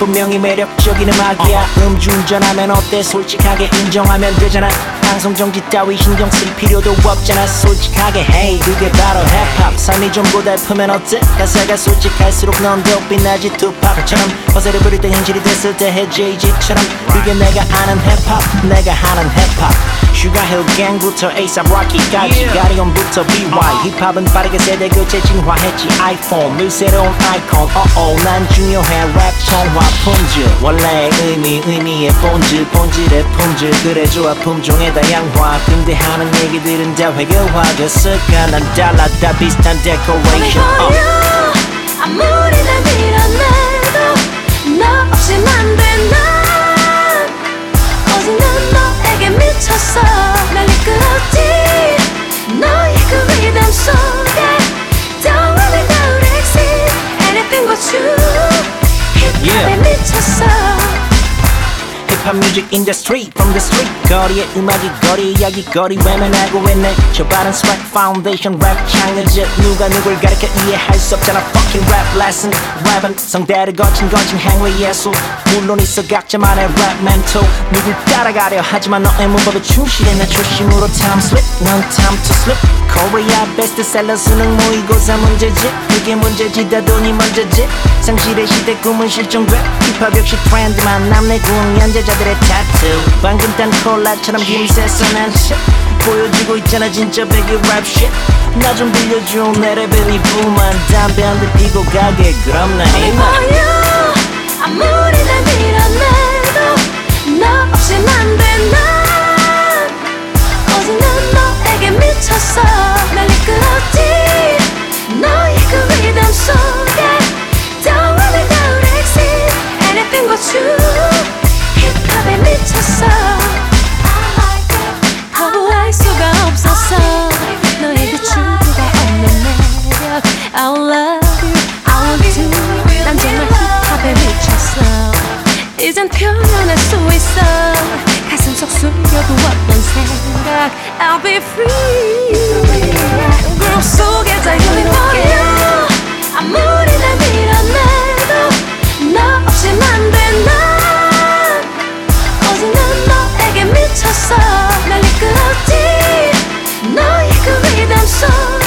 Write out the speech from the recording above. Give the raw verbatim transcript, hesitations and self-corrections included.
분명히 매력적인 음악이야. 음주운전하면 어때? 솔직하게 인정하면 되잖아. 방송 정지 따위 신경 쓸 필요도 없잖아. 솔직하게 hey 그게 바로 힙합. 삶이 좀 고달프면 어때? 가사가 솔직할수록 넌 더 빛나지. 투팍처럼 허세를 부릴 때 현실이 됐을 때 해 제이지처럼. 이게 내가 아는 힙합, 내가 하는 힙합. 슈가힐 갱부터 에이$ 락키까지 가리온부터 비와이. 힙합은 빠르게 세대 교체 진화했지. 아이폰 늘 새로운 아이콘. 어어 난 중요해 랩 통화 품질. 원래의 의미 의미의 본질 본질의 품질. 그래 좋아 품종의 다양화. 근데 하는 얘기들은 다 회교화됐을까. 난 달라 다 비슷한 데코레이션. 아무리 날 밀어내도 너 없이는 안 돼. 난 오직 난 너에게 미쳤어. 날 이끌었지 너의 그 리듬 속에. Don't worry about exit anything but you. 힙합에 미쳤어. 힙합 뮤직 인더스트리 from the street. 거리의 음악이 거리 이야기 거리 외면하고 있네. 저 바른 스웩 파운데이션 랩 창의적. 누가 누굴 가르쳐 이해할 수 없잖아. fucking rap lesson. 랩은 성대를 거친 거친 행위 예술. 물론 있어 각자만의 랩 멘토. 누굴 따라가려 하지만 너의 문법에 충실해. 나 초심으로 time slip 넌 time to slip. 코리아 베스트셀러 수능 모의고사 문제지. 그게 문제지 다 돈이 먼저지. 상실의 시대 꿈은 실종돼. 힙합 역시 트렌드만 남내 구흥 연재자들의 타투. 방금 딴 콜라처럼 힘세 선한 척 보여주고 있잖아 진짜 백이 랩 shit. 나 좀 빌려줘 내 레벨이 부만. 담배 한 대 피고 가게 그럼 나 이만. 아무리 날 밀어내도 너 없이는 안 돼. 난 오직 난 너에게 미쳤어. 날 이끌었지 너의 그 리듬 속에. Don't worry about exit anything but you. 힙합에 미쳤어. 거부할 수가 없었어. 너의 그 출구가 없는 매력. I love you, I want to. 난 정말 힙합에 미쳤어. 이젠 표현할 수 있어. 가슴속 숨겨두었던 생각. I'll be free. 그룹 속에 자유롭게. 아무리 날 밀어내도 너 없이는 안 돼. 난 오직 난 너에게 미쳤어. 날 이끌었지 너의 그 리듬 속.